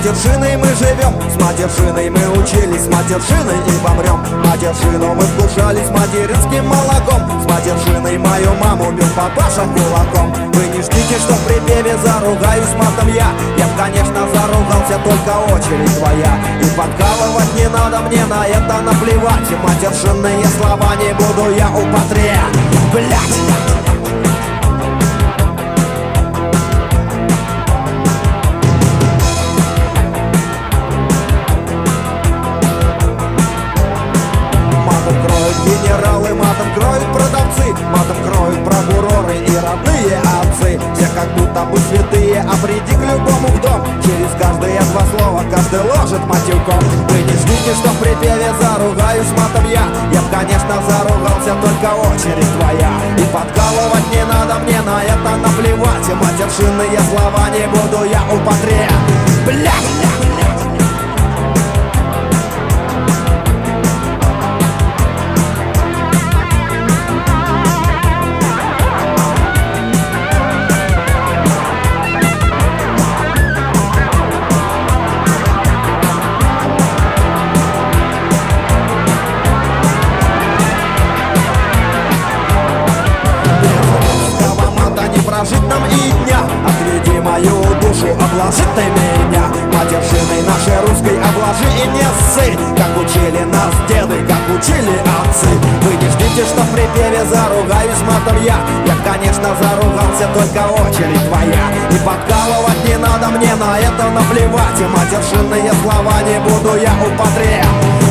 матершиной мы живем, с матершиной мы учились, с матершиной и помрем. Матершину мы вкушали с материнским молоком, с матершиной мою маму бил папаша кулаком. Вы не ждите, что в припеве заругаюсь матом я. Я б, конечно, заругался, только очередь твоя. И подкалывать не надо, мне на это наплевать. И матершинные слова не буду я употреблять. Генералы матом кроют продавцы, матом кроют прокуроры и родные отцы. Все как будто бы святые, а приди к любому в дом, через каждые два слова каждый ложит матюком. Вы не ждите, что в припеве заругаюсь матом я. Я б, конечно, заругался, только очередь твоя. И подкалывать не надо, мне на это наплевать. И матершинные слова не буду я употреблять. Жить нам и дня, отведи мою душу, обложи ты меня. Матершиной нашей русской обложи и не ссы, как учили нас деды, как учили отцы. Вы не ждите, что в припеве заругаюсь матом я. Я, конечно, заругался, только очередь твоя. И подкалывать не надо, мне на это наплевать. И матершинные слова не буду я употреблять.